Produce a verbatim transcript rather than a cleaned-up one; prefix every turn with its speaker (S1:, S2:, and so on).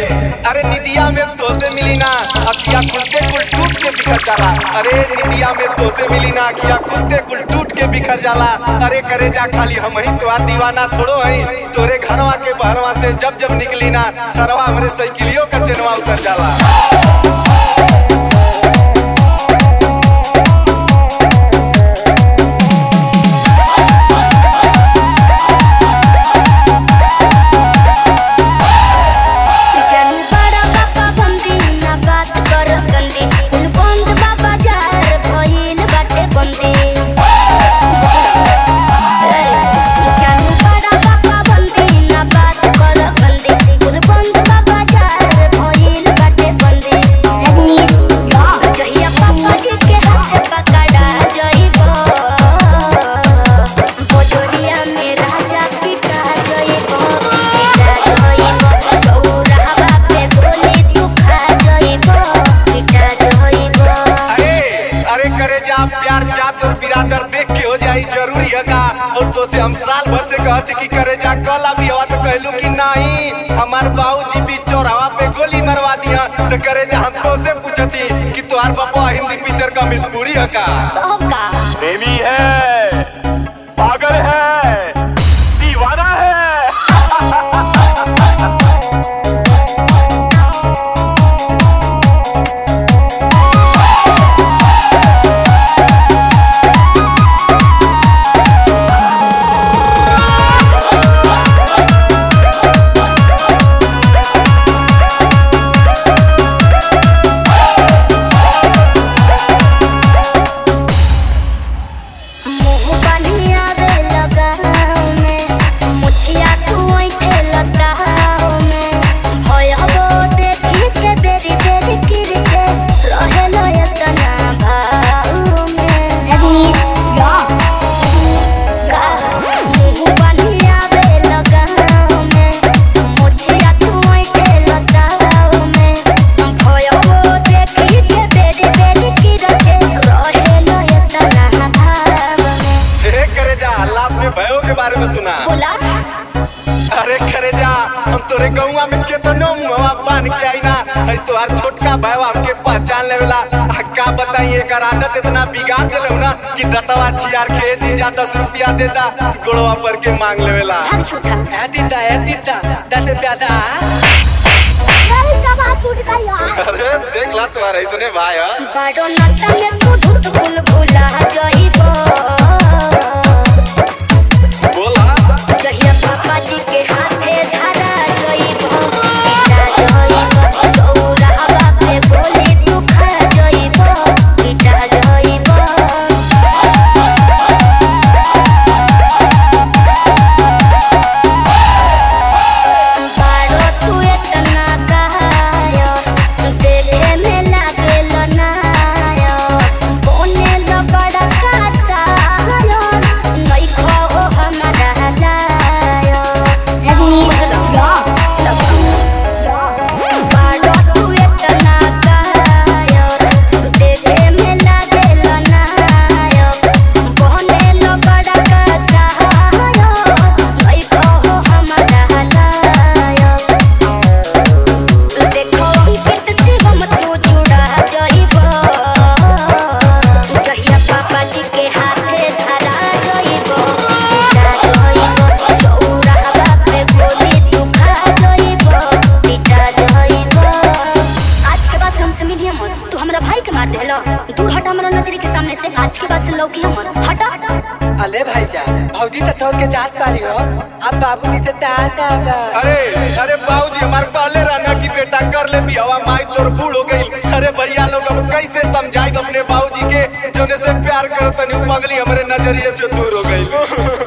S1: अरे निदिया में तोसे मिली ना अखिया खुलते कुल टूट के बिखर जाला। अरे निदिया में तोसे मिली ना अखिया खुलते कुल टूट के बिखर जाला। अरे करे जा खाली हम ही तो दीवाना थोड़ो हई, तोरे घरवा के बहरवा से जब जब निकली ना सरवा हमरे साइकिलियों का चेनवा उतर जाला। प्यार जात और बिरादर देख के हो जाई जरूरी है का। और तो से हम साल भर से कहते कि करे जा कल अभी हवा तो कहलू कि नहीं हमार बाबूजी भी चौराहा पे गोली मरवा दिया। तो करे जा हम तो से पूछती कि तुम्हार पापा हिंदी पिक्चर का मजबूरी है का।
S2: प्रेमी है, पागल है, दीवाना है।
S1: भयो के बारे में सुना
S3: बोला?
S1: अरे करे जा हम तोरे गौवा में केतनो मुहवा बांध के आई ना है तोहार छोटका भयो हमके पहचान लेवेला। का बताई एक आदत इतना बिगाड़ देलौ ना कि दतवा छियार के दी जा दस रुपया देता गोड़वा पर के मांग लेवेला।
S3: भाग छोटा
S4: है दीदा है दीदा दस रुपया दा।
S3: नहीं सब हाथ टूट गया।
S1: अरे देख ला तुम्हारे इतने भाई है
S3: बाडो नाता में तू झूठ बोल भूला जाइबो।
S1: बोला
S3: जहिया पापा जी के हाथे धरा जाइबो पिटा जाइबो चौरा हवा पे गोली तू खा जाइबो पिटा जाइबो। बारो तू इतना कहायो देखे में लागेल नायो कोने लो बड़ा काटायो नहीं खो हमारा लायो। बारो तू इतना कहायो देखे में लागेल नायो कोने लो बड़ा काटायो नहीं खो हमारा लायो। देखो कितनी हम तू जुड़ा जाइबो जहिया पापा जी के हाथे धरा जाइबो पिटा जाइबो चौरा हवा पे गोली तू खा जाइबो पिटा जाइबो। आज के बाद हमसे मिलिए मत, तू हमरा भाई के मार देलो। दूर हट हमरा नजर के सामने से, आज के बाद से लौकिए मत, हटा।
S4: अले भाई जा भौजी तो तोड़ के जात पाली हो अब बाबूजी से ताता बा।
S1: अरे अरे बाबूजी हमारे कहले रहना कि बेटा कर ले भी हवा माई तोर बूढ़ हो गई। अरे भैया लोग अब कैसे समझाई अपने बाबूजी के जोने से प्यार करो तनी पगली हमारे नजरिए से दूर हो गई।